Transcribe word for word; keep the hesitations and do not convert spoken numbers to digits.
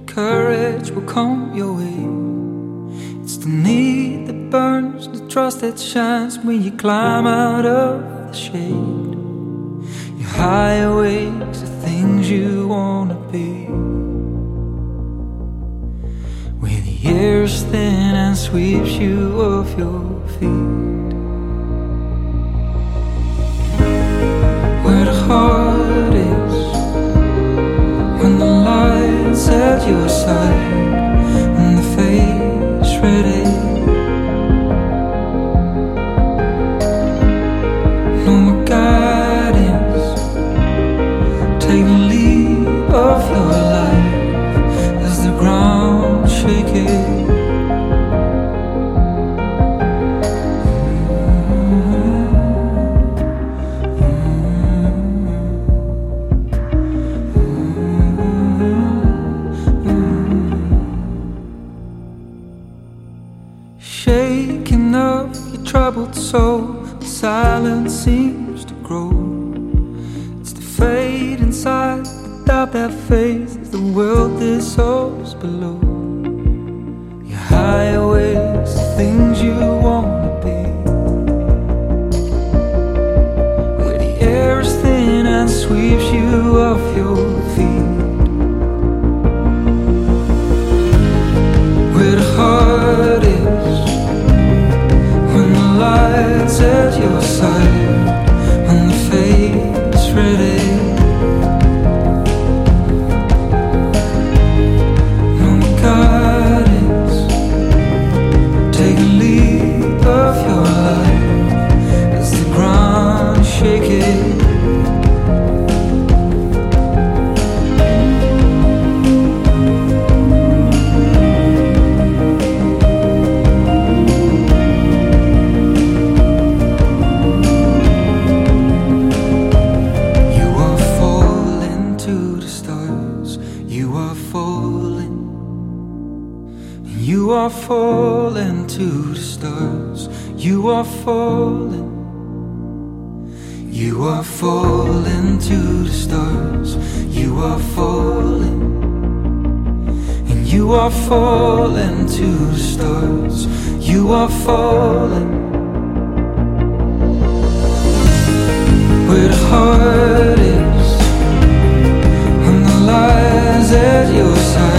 courage will come your way. It's the need that burns, the trust that shines when you climb out of the shade. Your high awakes, the things you wanna be, where the air's thin and sweeps you off your feet, where the heart is when the light's at your side and the face ready. No more guidance, take the lead of your life as the ground shaking. Shaking up your troubled soul, the silence seems to grow. It's the fade inside, the doubt that fades as the world dissolves below. Your high awakes, the things you wanna be, where the air is thin and sweeps you off your feet, where the heart is when the light's at your side and the fate's ready. No more guidance, take a leap of your life as the ground shaking. You are falling, you are falling to the stars. You are falling, you are falling to the stars. You are falling, and you are falling to the stars. You are falling, where the heart is when the lies at your side